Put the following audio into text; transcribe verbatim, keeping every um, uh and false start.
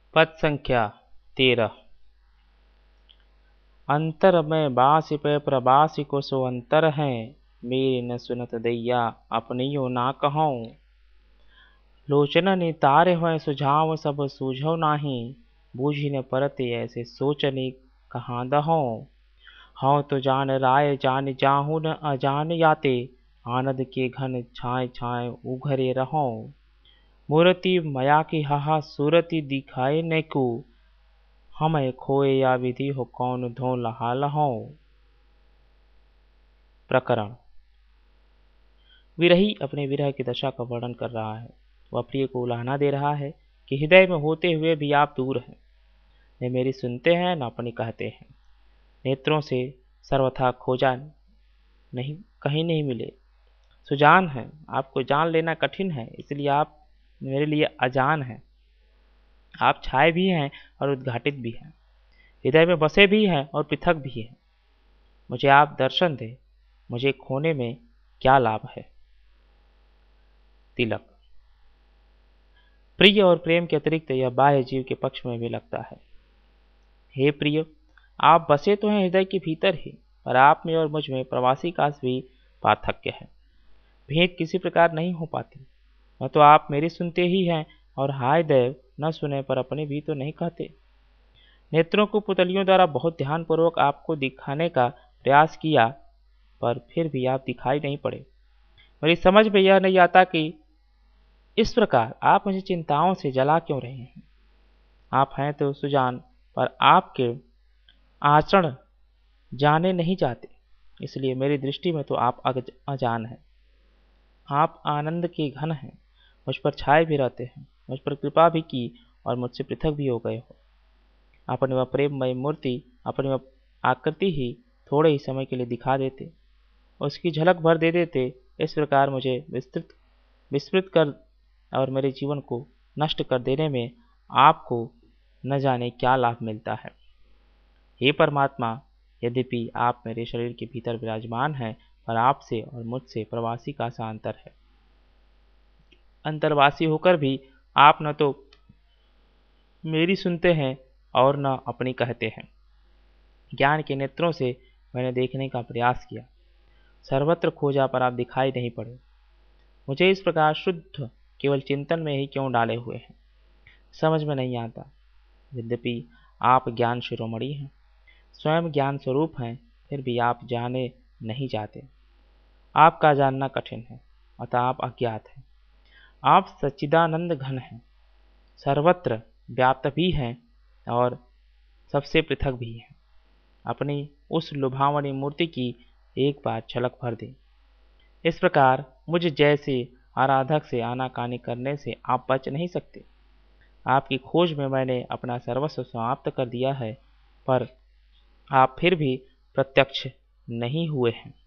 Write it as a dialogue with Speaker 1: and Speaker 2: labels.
Speaker 1: पद संख्या तेरह। अंतर में बासी पे प्रबासी को सो अंतर है, मेरे न सुनत दैया अपनियो ना कहूँ। लोचन ने तारे हुए सुझाव सब सूझो नाही, बूझी न परते ऐसे सोचने कहाँ दहो। हाँ तो जान राय जान जाहू न अजान याते, आनंद के घन छाए छाए उघरे रहो। मूर्ति मया की हाहा सूरति दिखाए नेकु, हमें खोए या विधि हो कौन धो लहा लहो। प्रकरण। विरही अपने विरह की दशा का वर्णन कर रहा है। वह प्रिय को उलाहना दे रहा है कि हृदय में होते हुए भी आप दूर हैं, न मेरी सुनते हैं न अपनी कहते हैं। नेत्रों से सर्वथा खोजा नहीं, कहीं नहीं मिले। सुजान है, आपको जान लेना कठिन है, इसलिए आप मेरे लिए अजान हैं। आप छाए भी हैं और उद्घाटित भी हैं, हृदय में बसे भी हैं और पृथक भी हैं। मुझे आप दर्शन दें, मुझे खोने में क्या लाभ है। तिलक। प्रिय और प्रेम के अतिरिक्त यह बाह्य जीव के पक्ष में भी लगता है। हे प्रिय, आप बसे तो हैं हृदय के भीतर ही, पर आप में और मुझ में प्रवासी का भी पार्थक्य है। भेंट किसी प्रकार नहीं हो पाती। न तो आप मेरी सुनते ही हैं, और हाय देव, न सुने पर अपने भी तो नहीं कहते। नेत्रों को पुतलियों द्वारा बहुत ध्यानपूर्वक आपको दिखाने का प्रयास किया, पर फिर भी आप दिखाई नहीं पड़े। मेरी समझ में यह नहीं आता कि इस प्रकार आप मुझे चिंताओं से जला क्यों रहे हैं। आप हैं तो सुजान, पर आपके आचरण जाने नहीं जाते, इसलिए मेरी दृष्टि में तो आप अजान हैं। आप आनंद के घन हैं, मुझ पर छाए भी रहते हैं, मुझ पर कृपा भी की और मुझसे पृथक भी हो गए हो। अपनी वह प्रेममय मूर्ति, अपनी वह आकृति ही थोड़े ही समय के लिए दिखा देते, उसकी झलक भर दे देते। इस प्रकार मुझे विस्तृत विस्मृत कर और मेरे जीवन को नष्ट कर देने में आपको न जाने क्या लाभ मिलता है। हे परमात्मा, यद्यपि आप मेरे शरीर के भीतर विराजमान हैं, पर आपसे और मुझसे प्रवासी का सा अंतर है। अंतरवासी होकर भी आप न तो मेरी सुनते हैं और न अपनी कहते हैं। ज्ञान के नेत्रों से मैंने देखने का प्रयास किया, सर्वत्र खोजा पर आप दिखाई नहीं पड़े। मुझे इस प्रकार शुद्ध केवल चिंतन में ही क्यों डाले हुए हैं, समझ में नहीं आता। यद्यपि आप ज्ञान शिरोमणि हैं, स्वयं ज्ञान स्वरूप हैं, फिर भी आप जाने नहीं जाते। आपका जानना कठिन है, अतः आप अज्ञात हैं। आप सच्चिदानंद घन हैं, सर्वत्र व्याप्त भी हैं और सबसे पृथक भी हैं। अपनी उस लुभावनी मूर्ति की एक बार झलक भर दें। इस प्रकार मुझ जैसे आराधक से आनाकानी करने से आप बच नहीं सकते। आपकी खोज में मैंने अपना सर्वस्व समाप्त कर दिया है, पर आप फिर भी प्रत्यक्ष नहीं हुए हैं।